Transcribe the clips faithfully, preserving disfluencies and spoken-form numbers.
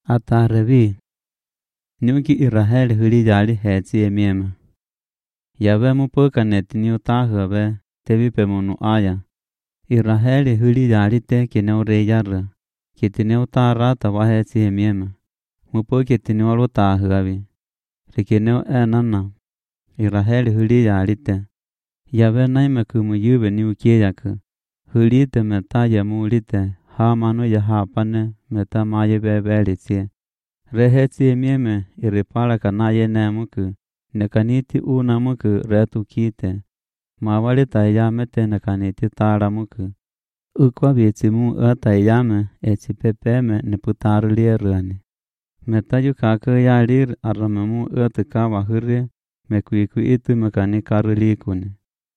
Atarevi Niuki Iraheli huli jali hetsi emiema. Yawe mupoka neti ni utahwe tevi pemonu aya. Iraheli huli jali te kineu reyarra. Kitine utarata wa hetsi emiema. Mupo kitine walu tahwe. Rikineu enana. Iraheli huli jali te. Yawe naime kumu yube ni ukiyaka. Huli te meta yamu te. Hamano ya hapane meta maye bebelitsie. Rehetsi emieme iripala kanaye nemuku. Nekaniti unamuku retu kite. Mawali tayamete nekaniti taramuku. Ukwa bitsimu atayame eti pepeme neputarulierani. Metayu kaka yalir aramamu etika wahuri mekuiku itu mekani karulikuni.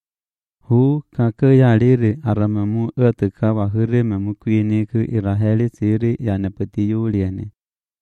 Hu kaka yaliri aramamu etika wahuri memukuiniku Iraheli siri yanepeti yuliani.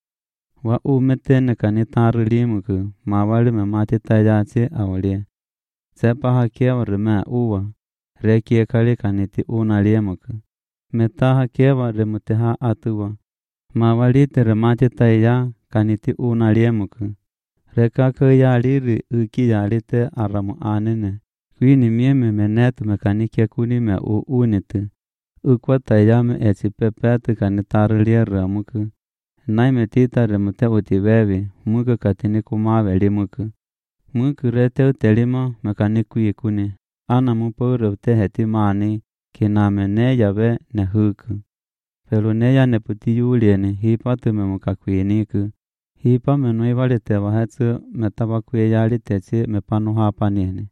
Wa umete nekani tarulimuku mawali memati tayatsi awalie. Sepa hakewa rima uwa. Rekie kali kaniti unaliemuku. Meta hakewa remuteha atuwa. Mawali te remati taya kaniti unaliemuku. Reka ke yaliri uki yalite aramu anene. Kuini mieme menetu mekanike kuni me u unitu. Ukwa tayame eti pepetu kanitarulie ramuku. Naime tita remute utiwevi, muku katini kumawe limuku. Muku rete utelima mekaniku yikuni. Ana mupo rete heti maani, kiname ne yawe ne huku. Pelu ne ya neputi yulieni, hipa tume mukakuiniku. Hipa menui walite wahetsu metabakuye yaliteti mepanu hapanieni.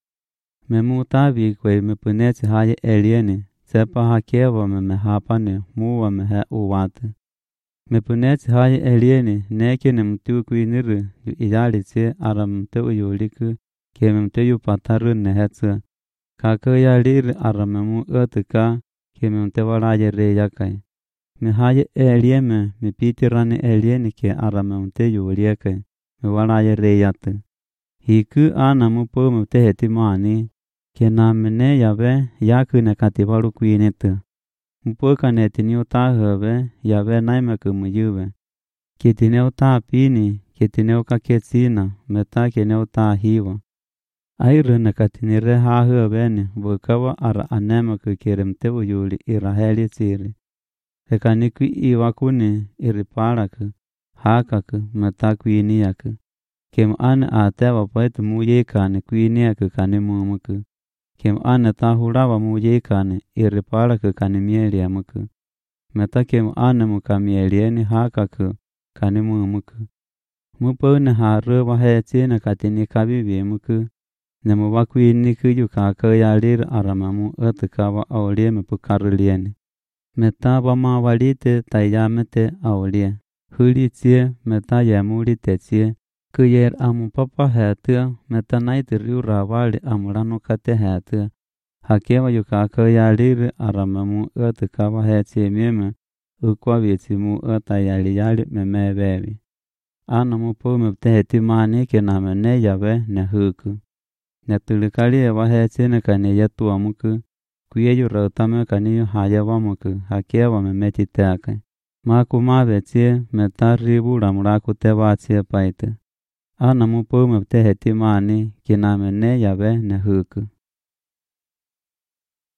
Memutavi kwe mepuneti haye elieni, sepa hakewa meme hapani muwa mehe uwatu. Mepuneti haye elieni neki ne mtu kuiniru yu iyalitsi aramte uyuliku ke memte yu pataru nehetsu. Kaka yalir aramemu etuka ke memte walaye reyakai. Me haye elieme me pitirani elieni ke aramemte yuliakai me walaye reyatu. Hiku anamu po memte heti maani ke namene yawe yaku nekatiwalu kuinitu. Mpoka netini utahwe yawe naime kumuyuwe. Kitine utapini, kitine ukaketsina, meta kine utahiwa. Airu nekatini rehahwebeni, bukawa ara anema kukiremte uyuli Iraheli siri. Rekaniku iwakuni iripalaku, hakaku, meta kuiniyaku. Kem ane atewa paitu muyekane kuiniyaku kanimumuku. Kem ane tahulawa muyekane iripalaku kanimieliamuku. Meta kem ane mukamielieni hakaku kanimumuku. Mupone haru wahetsi katini kabibimuku. Nemu wakuiniku yukaka yalir aramamu etukawa aulie mepukarulieni. Meta wama walite tayamete aulie. Hulitsie meta yamulite tsie. Kuyer amu papa hetu meta naitiriu rawali amulano kate hetu. Hakewa yukaka yalir aramamu etukawa hetsi mieme. Ukwa vitsimu etayali yali memebevi. Ana mupo mepte heti maani ke namene yawe ne huku. Netulikali ewa hetsi nekane yetu amuku. Kuyeyu rautame kaniyu hayawa muku. Hakewa memeti teake. Maku mavetsie meta ribu ramuraku tevatsie paite. Ana mupo mepte heti maani ke namene yawe ne huku.